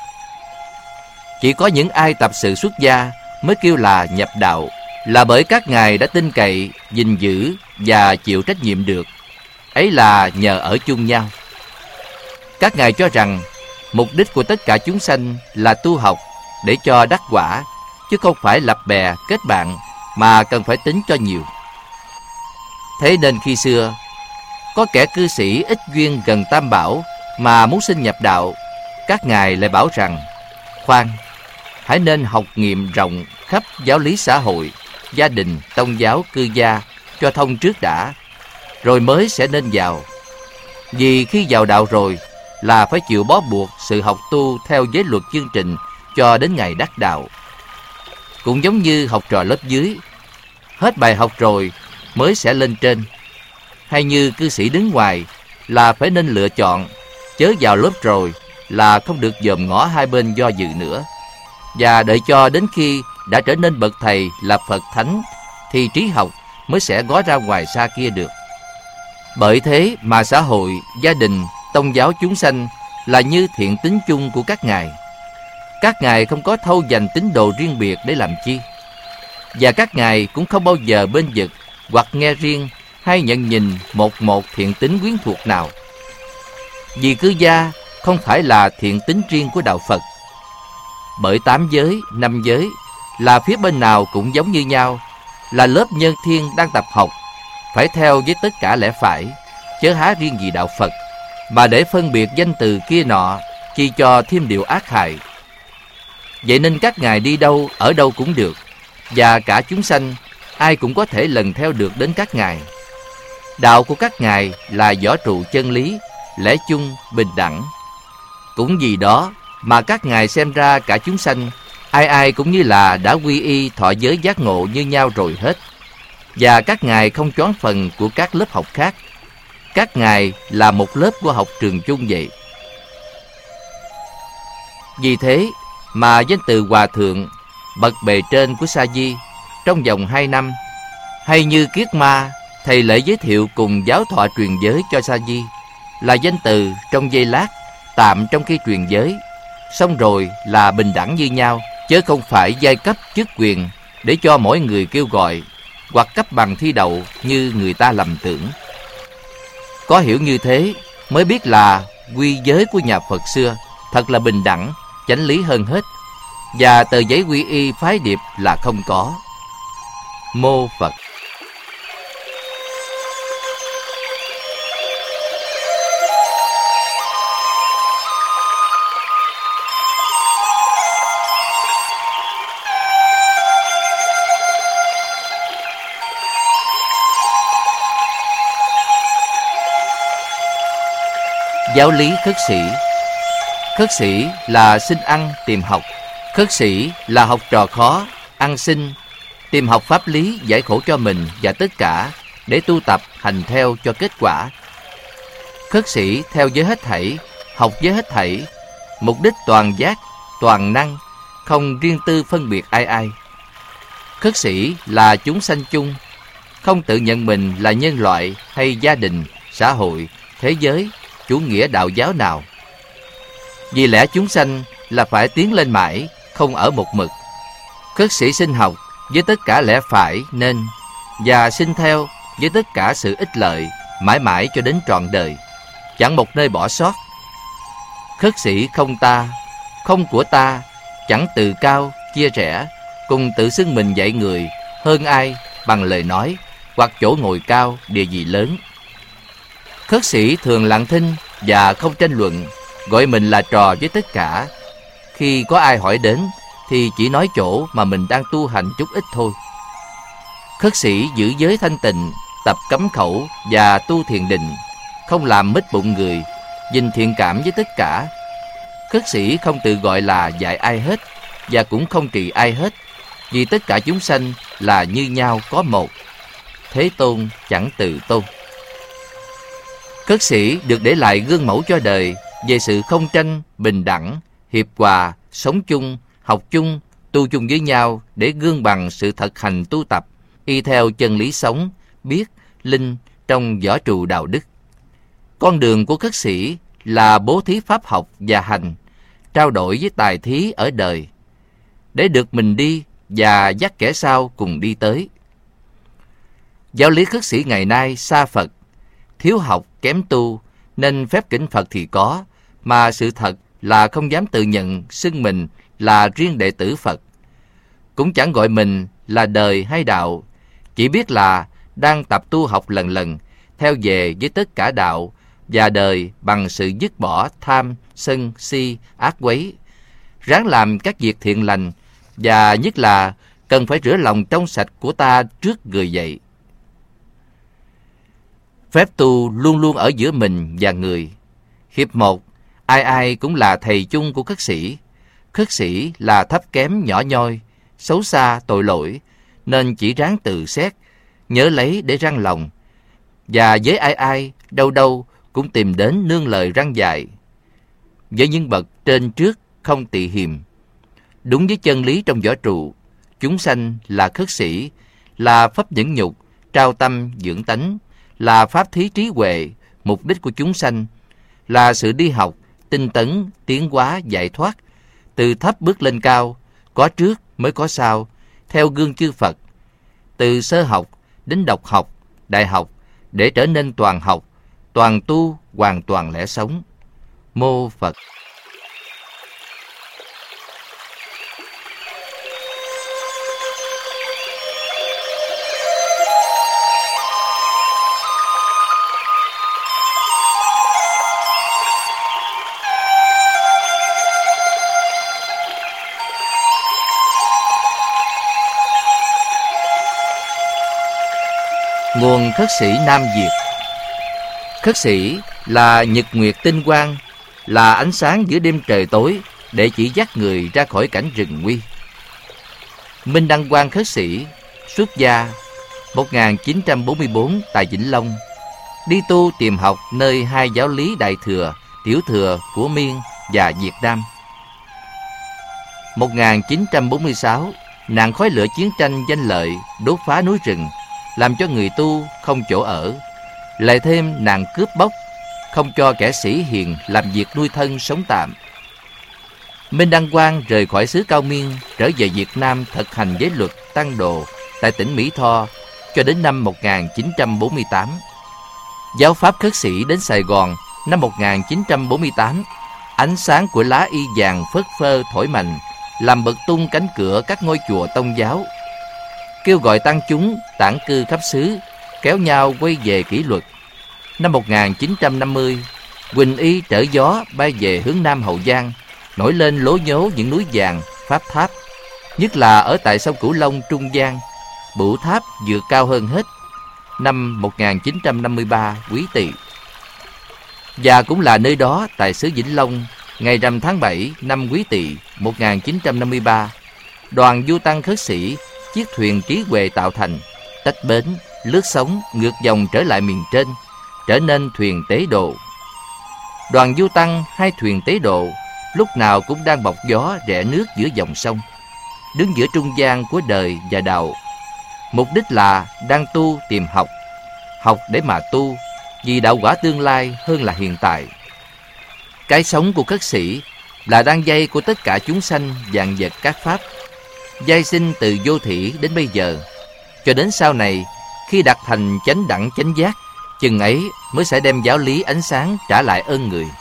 Chỉ có những ai tập sự xuất gia mới kêu là nhập đạo, là bởi các ngài đã tin cậy, gìn giữ và chịu trách nhiệm được. Ấy là nhờ ở chung nhau. Các ngài cho rằng mục đích của tất cả chúng sanh là tu học để cho đắc quả, chứ không phải lập bè kết bạn, mà cần phải tính cho nhiều. Thế nên khi xưa có kẻ cư sĩ ít duyên gần Tam Bảo mà muốn xin nhập đạo, các ngài lại bảo rằng: khoan, hãy nên học nghiệm rộng khắp giáo lý xã hội, gia đình, tông giáo, cư gia cho thông trước đã, rồi mới sẽ nên vào. Vì khi vào đạo rồi là phải chịu bó buộc sự học tu theo giới luật chương trình cho đến ngày đắc đạo. Cũng giống như học trò lớp dưới, hết bài học rồi mới sẽ lên trên. Hay như cư sĩ đứng ngoài là phải nên lựa chọn, chớ vào lớp rồi là không được dòm ngó hai bên do dự nữa, và đợi cho đến khi đã trở nên bậc thầy là Phật Thánh, thì trí học mới sẽ gói ra ngoài xa kia được. Bởi thế mà xã hội, gia đình, tôn giáo chúng sanh là như thiện tín chung của các ngài. Các ngài không có thâu dành tín đồ riêng biệt để làm chi. Và các ngài cũng không bao giờ bên vực hoặc nghe riêng hay nhận nhìn một thiện tín quyến thuộc nào. Vì cư gia không phải là thiện tín riêng của đạo Phật. Bởi 8 giới, 5 giới là phía bên nào cũng giống như nhau, là lớp nhân thiên đang tập học, phải theo với tất cả lẽ phải, chớ há riêng gì đạo Phật, mà để phân biệt danh từ kia nọ, chi cho thêm điều ác hại. Vậy nên các ngài đi đâu, ở đâu cũng được, và cả chúng sanh, ai cũng có thể lần theo được đến các ngài. Đạo của các ngài là võ trụ chân lý, lẽ chung, bình đẳng. Cũng vì đó mà các ngài xem ra cả chúng sanh, ai ai cũng như là đã quy y thọ giới giác ngộ như nhau rồi hết. Và các ngài không choán phần của các lớp học khác. Các ngài là một lớp của học trường chung vậy. Vì thế mà danh từ Hòa Thượng, bậc bề trên của Sa Di, trong vòng 2 năm, hay như Kiết Ma, thầy lễ giới thiệu cùng giáo thọ truyền giới cho Sa Di, là danh từ trong giây lát, tạm trong khi truyền giới, xong rồi là bình đẳng như nhau, chứ không phải giai cấp chức quyền để cho mỗi người kêu gọi hoặc cấp bằng thi đậu như người ta lầm tưởng. Có hiểu như thế mới biết là quy giới của nhà Phật xưa thật là bình đẳng, chánh lý hơn hết, và tờ giấy quy y phái điệp là không có. Mô Phật. Giáo lý khất sĩ. Khất sĩ là xin ăn tìm học. Khất sĩ là học trò khó, ăn xin, tìm học pháp lý giải khổ cho mình và tất cả, để tu tập hành theo cho kết quả. Khất sĩ theo giới hết thảy, học giới hết thảy, mục đích toàn giác, toàn năng, không riêng tư phân biệt ai ai. Khất sĩ là chúng sanh chung, không tự nhận mình là nhân loại hay gia đình, xã hội, thế giới, chủ nghĩa đạo giáo nào. Vì lẽ chúng sanh là phải tiến lên mãi, không ở một mực. Khất sĩ xin học với tất cả lẽ phải nên, và xin theo với tất cả sự ích lợi, mãi mãi cho đến trọn đời, chẳng một nơi bỏ sót. Khất sĩ không ta, không của ta, chẳng tự cao, chia rẽ, cùng tự xưng mình dạy người, hơn ai, bằng lời nói, hoặc chỗ ngồi cao, địa vị lớn. Khất sĩ thường lặng thinh và không tranh luận, gọi mình là trò với tất cả. Khi có ai hỏi đến thì chỉ nói chỗ mà mình đang tu hành chút ít thôi. Khất sĩ giữ giới thanh tịnh, tập cấm khẩu và tu thiền định, không làm mít bụng người, dình thiện cảm với tất cả. Khất sĩ không tự gọi là dạy ai hết, và cũng không trì ai hết, vì tất cả chúng sanh là như nhau có một. Thế Tôn chẳng tự tôn. Khất sĩ được để lại gương mẫu cho đời về sự không tranh, bình đẳng, hiệp hòa, sống chung, học chung, tu chung với nhau, để gương bằng sự thực hành tu tập, y theo chân lý sống, biết, linh trong võ trụ đạo đức. Con đường của khất sĩ là bố thí pháp học và hành, trao đổi với tài thí ở đời, để được mình đi và dắt kẻ sau cùng đi tới. Giáo lý khất sĩ ngày nay xa Phật, thiếu học, kém tu, nên phép kính Phật thì có, mà sự thật là không dám tự nhận xưng mình là riêng đệ tử Phật. Cũng chẳng gọi mình là đời hay đạo, chỉ biết là đang tập tu học lần lần, theo về với tất cả đạo và đời bằng sự dứt bỏ tham, sân, si, ác quấy, ráng làm các việc thiện lành, và nhất là cần phải rửa lòng trong sạch của ta trước người vậy. Phép tu luôn luôn ở giữa mình và người. Hiệp một, ai ai cũng là thầy chung của khất sĩ. Khất sĩ là thấp kém nhỏ nhoi, xấu xa tội lỗi, nên chỉ ráng tự xét, nhớ lấy để răng lòng. Và với ai ai, đâu đâu cũng tìm đến nương lời răng dạy. Với những bậc trên trước không tị hiềm, đúng với chân lý trong võ trụ, Chúng sanh là khất sĩ, là pháp nhẫn nhục, trao tâm dưỡng tánh, là pháp thí trí huệ, mục đích của chúng sanh, là sự đi học, tinh tấn, tiến hóa, giải thoát, từ thấp bước lên cao, có trước mới có sau, theo gương chư Phật, từ sơ học đến độc học, đại học, để trở nên toàn học, toàn tu, hoàn toàn lẽ sống. Mô Phật. Nguồn khất sĩ Nam Việt. Khất sĩ là nhật nguyệt tinh quang, là ánh sáng giữa đêm trời tối để chỉ dắt người ra khỏi cảnh rừng nguy. Minh Đăng Quang khất sĩ, xuất gia 1944 tại Vĩnh Long, đi tu tìm học nơi hai giáo lý Đại Thừa, Tiểu Thừa của Miên và Việt Nam. 1946, nạn khói lửa chiến tranh danh lợi đốt phá núi rừng, làm cho người tu không chỗ ở, lại thêm nạn cướp bóc, không cho kẻ sĩ hiền làm việc nuôi thân sống tạm. Minh Đăng Quang rời khỏi xứ Cao Miên, trở về Việt Nam thực hành giới luật tăng đồ tại tỉnh Mỹ Tho cho đến năm 1948. Giáo pháp khất sĩ đến Sài Gòn năm 1948. Ánh sáng của lá y vàng phất phơ thổi mạnh, làm bật tung cánh cửa các ngôi chùa tông giáo, kêu gọi tăng chúng tản cư khắp xứ, kéo nhau quay về kỷ luật. Năm 1950, Quỳnh Y trở gió bay về hướng Nam Hậu Giang, nổi lên lố nhố những núi vàng, pháp tháp, nhất là ở tại sông Cửu Long Trung Giang, Bửu Tháp vượt cao hơn hết. Năm 1953 Quý Tỵ. Và cũng là nơi đó, tại xứ Vĩnh Long, ngày rằm tháng 7 năm Quý Tỵ 1953, đoàn du tăng khất sĩ chiếc thuyền trí huệ tạo thành, tách bến, lướt sóng ngược dòng trở lại miền trên, trở nên thuyền tế độ. Đoàn du tăng hai thuyền tế độ lúc nào cũng đang bọc gió rẽ nước giữa dòng sông, đứng giữa trung gian của đời và đạo. Mục đích là đang tu tìm học, học để mà tu, vì đạo quả tương lai hơn là hiện tại. Cái sống của khất sĩ là đan dây của tất cả chúng sanh vạn vật các pháp, giai sinh từ vô thủy đến bây giờ, cho đến sau này khi đạt thành chánh đẳng chánh giác, chừng ấy mới sẽ đem giáo lý ánh sáng trả lại ơn người.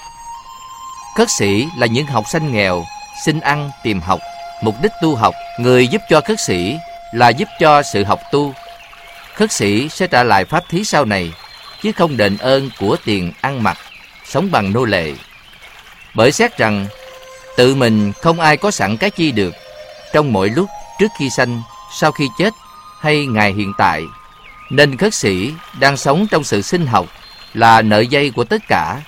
Khất sĩ là những học sinh nghèo, xin ăn tìm học, mục đích tu học. Người giúp cho khất sĩ là giúp cho sự học tu. Khất sĩ sẽ trả lại pháp thí sau này, chứ không đền ơn của tiền ăn mặc, sống bằng nô lệ. Bởi xét rằng tự mình không ai có sẵn cái chi được, trong mọi lúc trước khi sanh, sau khi chết hay ngày hiện tại, nên khất sĩ đang sống trong sự sinh học là nợ dây của tất cả.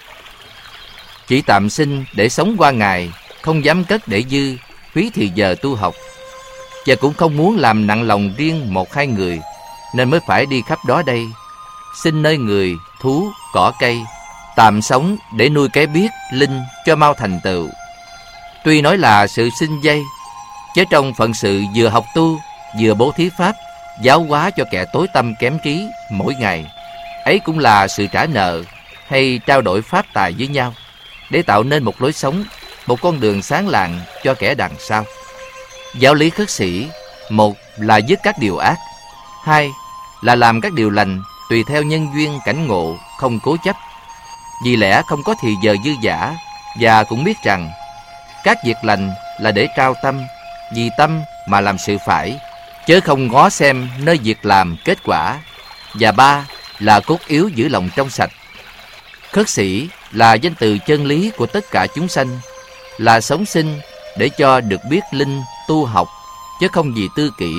Chỉ tạm sinh để sống qua ngày, không dám cất để dư, phí thì giờ tu học, và cũng không muốn làm nặng lòng riêng một hai người, nên mới phải đi khắp đó đây, xin nơi người, thú, cỏ cây, tạm sống để nuôi cái biết, linh cho mau thành tựu. Tuy nói là sự sinh dây, chứ trong phận sự vừa học tu, vừa bố thí pháp, giáo hóa cho kẻ tối tâm kém trí mỗi ngày, ấy cũng là sự trả nợ hay trao đổi pháp tài với nhau, để tạo nên một lối sống, một con đường sáng lạng cho kẻ đằng sau. Giáo lý khất sĩ, một là dứt các điều ác, hai là làm các điều lành tùy theo nhân duyên cảnh ngộ, không cố chấp. Vì lẽ không có thì giờ dư dả, và cũng biết rằng các việc lành là để trao tâm, vì tâm mà làm sự phải, chớ không ngó xem nơi việc làm kết quả. Và ba là cốt yếu giữ lòng trong sạch. Khất sĩ là danh từ chân lý của tất cả chúng sanh, là sống sinh để cho được biết linh tu học, chứ không vì tư kỷ.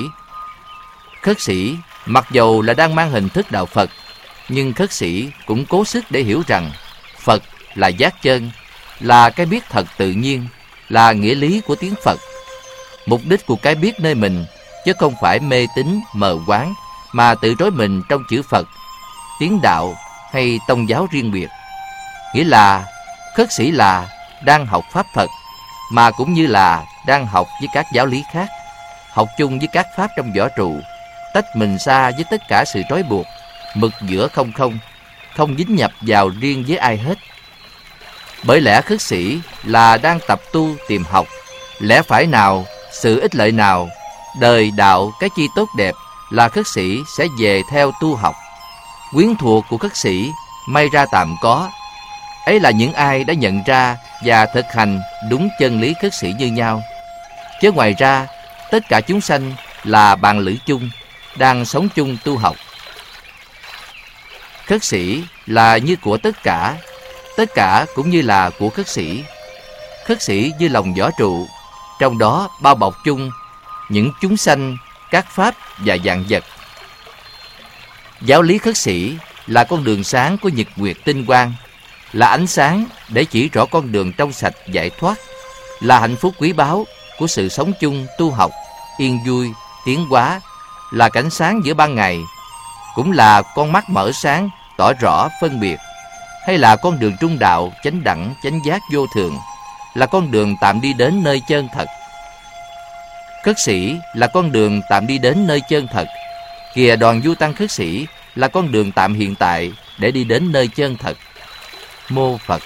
Khất sĩ mặc dầu là đang mang hình thức đạo Phật, nhưng khất sĩ cũng cố sức để hiểu rằng Phật là giác chân, là cái biết thật tự nhiên, là nghĩa lý của tiếng Phật. Mục đích của cái biết nơi mình, chứ không phải mê tín mờ quáng mà tự rối mình trong chữ Phật, tiếng đạo hay tông giáo riêng biệt. Nghĩa là khất sĩ là đang học pháp Phật, mà cũng như là đang học với các giáo lý khác. học chung với các pháp trong võ trụ, tách mình xa với tất cả sự trói buộc, mực giữa không không, không dính nhập vào riêng với ai hết. Bởi lẽ khất sĩ là đang tập tu tìm học, lẽ phải nào, sự ích lợi nào, đời đạo cái chi tốt đẹp là khất sĩ sẽ về theo tu học. Quyến thuộc của khất sĩ may ra tạm có, ấy là những ai đã nhận ra và thực hành đúng chân lý khất sĩ như nhau. Chứ ngoài ra, tất cả chúng sanh là bạn lữ chung, đang sống chung tu học. Khất sĩ là như của tất cả cũng như là của khất sĩ. Khất sĩ như lòng võ trụ, trong đó bao bọc chung những chúng sanh, các pháp và vạn vật. Giáo lý khất sĩ là con đường sáng của nhật nguyệt tinh quang, là ánh sáng để chỉ rõ con đường trong sạch giải thoát, là hạnh phúc quý báu của sự sống chung tu học, yên vui, tiến hóa, là cảnh sáng giữa ban ngày, cũng là con mắt mở sáng tỏ rõ phân biệt, hay là con đường trung đạo chánh đẳng chánh giác vô thường, là con đường tạm đi đến nơi chân thật. Khất sĩ là con đường tạm đi đến nơi chân thật, kìa đoàn du tăng khất sĩ là con đường tạm hiện tại để đi đến nơi chân thật. Mô Phật.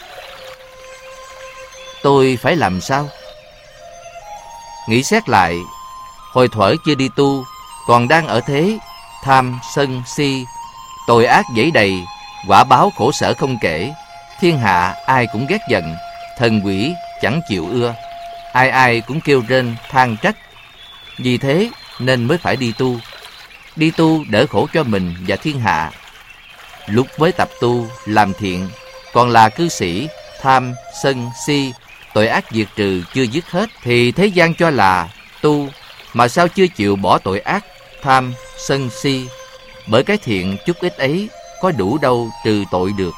Tôi phải làm sao? Nghĩ xét lại, hồi thuở chưa đi tu, còn đang ở thế tham sân si, tội ác dẫy đầy, quả báo khổ sở không kể, thiên hạ ai cũng ghét giận, thần quỷ chẳng chịu ưa, ai ai cũng kêu rên than trách. Vì thế nên mới phải đi tu đỡ khổ cho mình và thiên hạ. Lúc mới tập tu làm thiện, còn là cư sĩ, tham sân si, tội ác diệt trừ chưa dứt hết, thì thế gian cho là tu, mà sao chưa chịu bỏ tội ác tham sân si? Bởi cái thiện chút ít ấy có đủ đâu trừ tội được.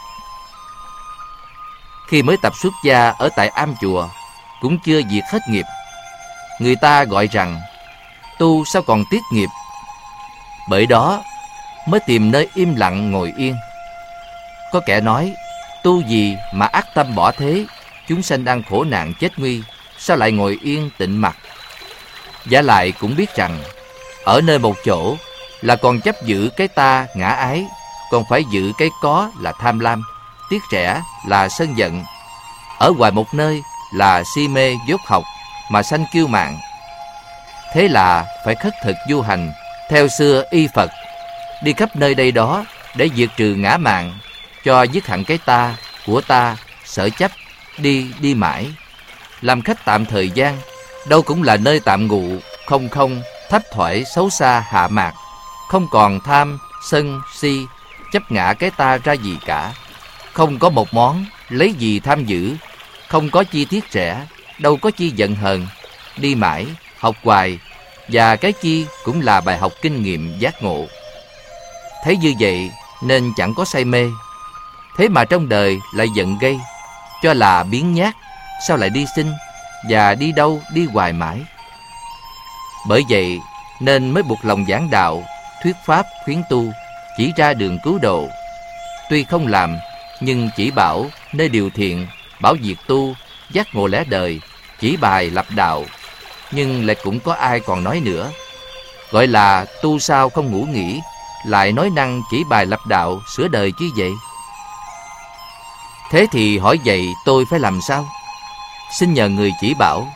Khi mới tập xuất gia ở tại am chùa, cũng chưa diệt hết nghiệp. Người ta gọi rằng tu sao còn tiếc nghiệp. Bởi đó mới tìm nơi im lặng ngồi yên. Có kẻ nói, tu gì mà ác tâm bỏ thế, chúng sanh đang khổ nạn chết nguy, sao lại ngồi yên tịnh mặt? Giả lại cũng biết rằng, ở nơi một chỗ là còn chấp giữ cái ta ngã ái, còn phải giữ cái có là tham lam, tiếc rẻ là sân giận. Ở ngoài một nơi là si mê dốt học mà sanh kiêu mạn. Thế là phải khất thực du hành, theo xưa y Phật, đi khắp nơi đây đó để diệt trừ ngã mạn, cho dứt hẳn cái ta, của ta, sở chấp, đi mãi. Làm khách tạm thời gian, đâu cũng là nơi tạm ngụ, không không, thấp thoải xấu xa hạ mạc, không còn tham, sân, si, chấp ngã cái ta ra gì cả. Không có một món, lấy gì tham giữ, không có chi tiếc rẻ, đâu có chi giận hờn, đi mãi, học hoài, và cái chi cũng là bài học kinh nghiệm giác ngộ. Thấy như vậy nên chẳng có say mê. Thế mà trong đời lại giận gây, cho là biến nhát, sao lại đi sinh, và đi đâu đi hoài mãi. Bởi vậy nên mới buộc lòng giảng đạo, thuyết pháp khuyến tu, chỉ ra đường cứu độ. Tuy không làm, nhưng chỉ bảo nơi điều thiện, bảo việc tu, giác ngộ lẽ đời, chỉ bài lập đạo. Nhưng lại cũng có ai còn nói nữa, gọi là tu sao không ngủ nghỉ, lại nói năng chỉ bài lập đạo, sửa đời chứ vậy. Thế thì hỏi vậy tôi phải làm sao? Xin nhờ người chỉ bảo.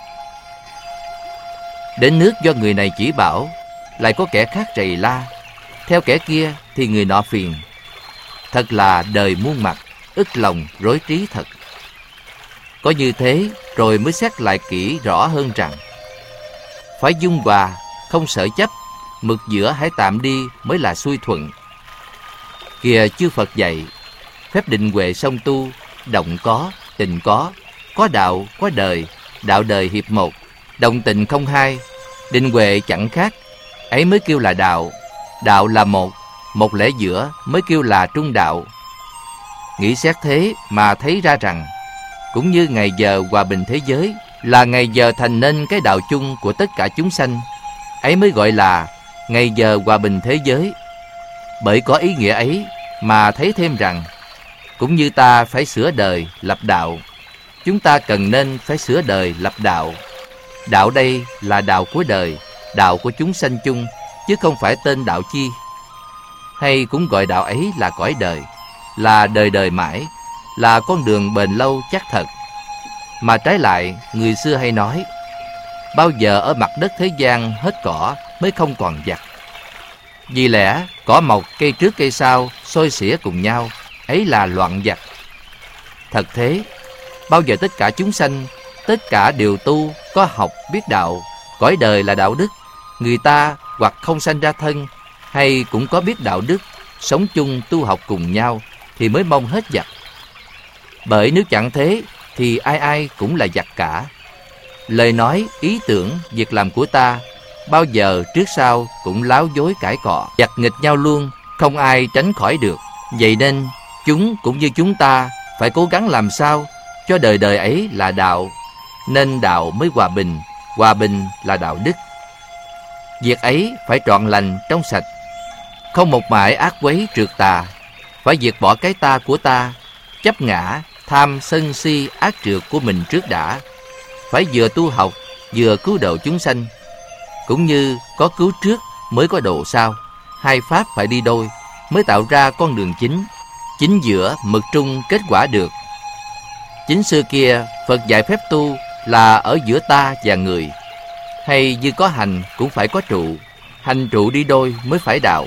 Đến nước do người này chỉ bảo, lại có kẻ khác rầy la, theo kẻ kia thì người nọ phiền. Thật là đời muôn mặt, ức lòng rối trí thật. Có như thế rồi mới xét lại kỹ rõ hơn rằng, phải dung hòa, không sợ chấp, mực giữa hãy tạm đi mới là xuôi thuận. Kìa chư Phật dạy, phép định huệ song tu, động có, tình có đạo, có đời, đạo đời hiệp một, đồng tình không hai, định huệ chẳng khác, ấy mới kêu là đạo. Đạo là một lẽ giữa mới kêu là trung đạo. Nghĩ xét thế mà thấy ra rằng, cũng như ngày giờ hòa bình thế giới là ngày giờ thành nên cái đạo chung của tất cả chúng sanh, ấy mới gọi là ngày giờ hòa bình thế giới. Bởi có ý nghĩa ấy mà thấy thêm rằng, cũng như ta phải sửa đời lập đạo, chúng ta cần nên phải sửa đời lập đạo. Đạo đây là đạo của đời, đạo của chúng sanh chung, chứ không phải tên đạo chi. Hay cũng gọi đạo ấy là cõi đời, là đời đời mãi, là con đường bền lâu chắc thật. Mà trái lại, người xưa hay nói, bao giờ ở mặt đất thế gian hết cỏ mới không còn giặc. Vì lẽ cỏ mọc cây trước cây sau xôi xỉa cùng nhau, ấy là loạn giặc. Thật thế, bao giờ tất cả chúng sanh, tất cả đều tu, có học biết đạo, cõi đời là đạo đức, người ta hoặc không sanh ra thân, hay cũng có biết đạo đức, sống chung tu học cùng nhau, thì mới mong hết giặc. Bởi nếu chẳng thế thì ai ai cũng là giặc cả. Lời nói, ý tưởng, việc làm của ta bao giờ trước sau cũng láo dối cãi cọ, giặc nghịch nhau luôn, không ai tránh khỏi được. Vậy nên chúng cũng như chúng ta phải cố gắng làm sao cho đời đời ấy là đạo, nên đạo mới hòa bình là đạo đức. Việc ấy phải trọn lành trong sạch, không một mãi ác quấy trượt tà. Phải diệt bỏ cái ta của ta, chấp ngã, tham sân si ác trượt của mình trước đã. Phải vừa tu học, vừa cứu độ chúng sanh. Cũng như có cứu trước mới có độ sau, hai pháp phải đi đôi mới tạo ra con đường chính. Chính giữa mực trung kết quả được. Chính xưa kia Phật dạy phép tu là ở giữa ta và người. Hay như có hành cũng phải có trụ, hành trụ đi đôi mới phải đạo.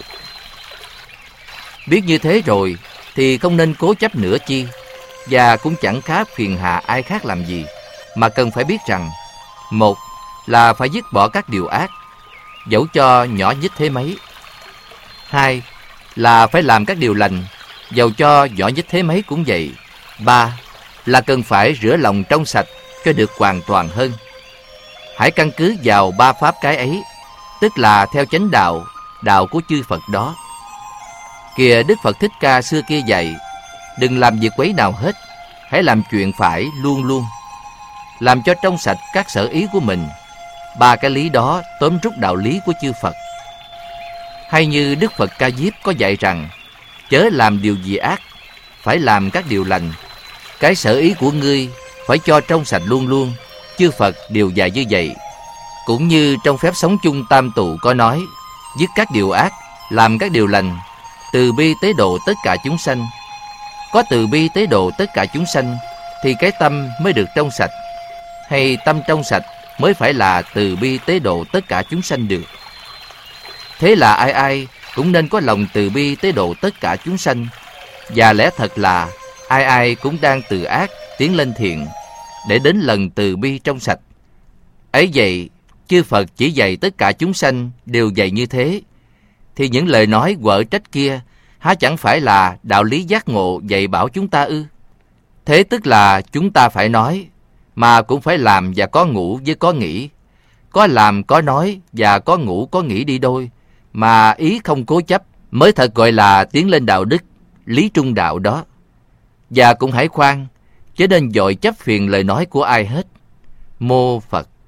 Biết như thế rồi thì không nên cố chấp nữa chi, và cũng chẳng khá phiền hà ai khác làm gì, mà cần phải biết rằng, một là phải dứt bỏ các điều ác, dẫu cho nhỏ nhít thế mấy. Hai là phải làm các điều lành, dầu cho nhỏ nhít thế mấy cũng vậy. Ba là cần phải rửa lòng trong sạch cho được hoàn toàn hơn. Hãy căn cứ vào ba pháp cái ấy, tức là theo chánh đạo, đạo của chư Phật đó. Kìa Đức Phật Thích Ca xưa kia dạy, đừng làm việc quấy nào hết, hãy làm chuyện phải luôn luôn, làm cho trong sạch các sở ý của mình. Ba cái lý đó tóm rút đạo lý của chư Phật. Hay như Đức Phật Ca Diếp có dạy rằng, chớ làm điều gì ác, phải làm các điều lành. Cái sở ý của ngươi phải cho trong sạch luôn luôn. Chư Phật đều dạy như vậy. Cũng như trong phép sống chung tam tụ có nói, dứt các điều ác, làm các điều lành, từ bi tế độ tất cả chúng sanh. Có từ bi tế độ tất cả chúng sanh thì cái tâm mới được trong sạch. Hay tâm trong sạch mới phải là từ bi tế độ tất cả chúng sanh được. Thế là ai ai cũng nên có lòng từ bi tế độ tất cả chúng sanh. Và lẽ thật là ai ai cũng đang từ ác tiến lên thiện, để đến lần từ bi trong sạch. Ấy vậy, chư Phật chỉ dạy tất cả chúng sanh đều dạy như thế, thì những lời nói quở trách kia há chẳng phải là đạo lý giác ngộ dạy bảo chúng ta ư? Thế tức là chúng ta phải nói, mà cũng phải làm và có ngủ với có nghĩ. Có làm có nói và có ngủ có nghĩ đi đôi, mà ý không cố chấp, mới thật gọi là tiến lên đạo đức, lý trung đạo đó. Và cũng hãy khoan, chớ nên vội chấp phiền lời nói của ai hết. Mô Phật.